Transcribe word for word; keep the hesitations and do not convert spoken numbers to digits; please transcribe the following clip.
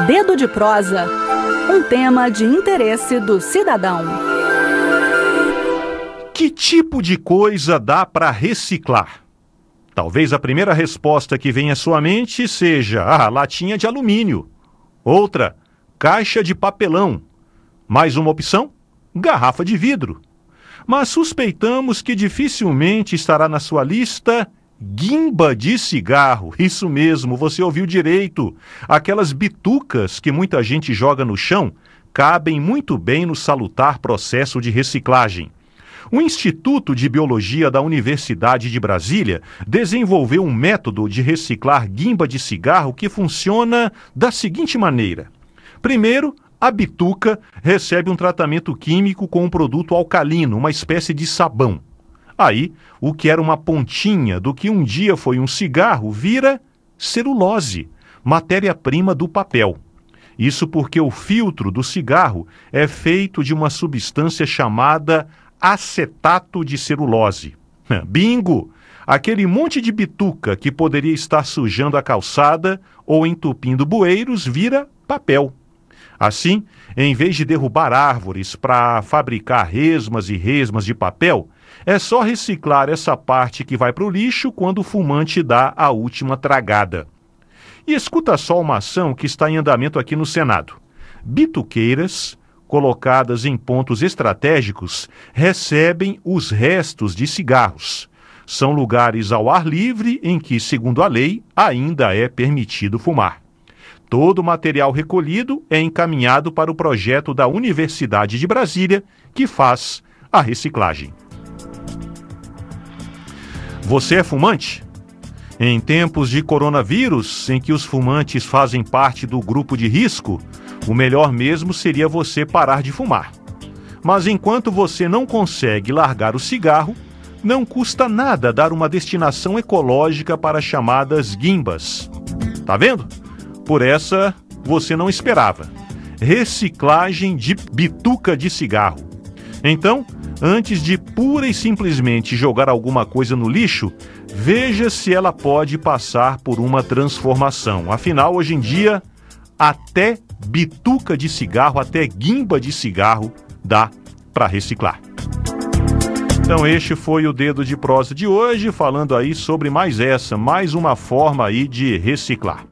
Dedo de prosa, um tema de interesse do cidadão. Que tipo de coisa dá para reciclar? Talvez a primeira resposta que venha à sua mente seja a latinha de alumínio. Outra, caixa de papelão. Mais uma opção, garrafa de vidro. Mas suspeitamos que dificilmente estará na sua lista guimba de cigarro. Isso mesmo, você ouviu direito. Aquelas bitucas que muita gente joga no chão cabem muito bem no salutar processo de reciclagem. O Instituto de Biologia da Universidade de Brasília desenvolveu um método de reciclar guimba de cigarro que funciona da seguinte maneira. Primeiro, a bituca recebe um tratamento químico com um produto alcalino, uma espécie de sabão. Aí, o que era uma pontinha do que um dia foi um cigarro vira celulose, matéria-prima do papel. Isso porque o filtro do cigarro é feito de uma substância chamada acetato de celulose. Bingo! Aquele monte de bituca que poderia estar sujando a calçada ou entupindo bueiros vira papel. Assim, em vez de derrubar árvores para fabricar resmas e resmas de papel, é só reciclar essa parte que vai para o lixo quando o fumante dá a última tragada. E escuta só uma ação que está em andamento aqui no Senado. Bituqueiras, colocadas em pontos estratégicos, recebem os restos de cigarros. São lugares ao ar livre em que, segundo a lei, ainda é permitido fumar. Todo o material recolhido é encaminhado para o projeto da Universidade de Brasília, que faz a reciclagem. Você é fumante? Em tempos de coronavírus, em que os fumantes fazem parte do grupo de risco, o melhor mesmo seria você parar de fumar. Mas enquanto você não consegue largar o cigarro, não custa nada dar uma destinação ecológica para as chamadas guimbas. Tá vendo? Por essa, você não esperava. Reciclagem de bituca de cigarro. Então, antes de pura e simplesmente jogar alguma coisa no lixo, veja se ela pode passar por uma transformação. Afinal, hoje em dia, até bituca de cigarro, até guimba de cigarro dá para reciclar. Então este foi o Dedo de Prosa de hoje, falando aí sobre mais essa, mais uma forma aí de reciclar.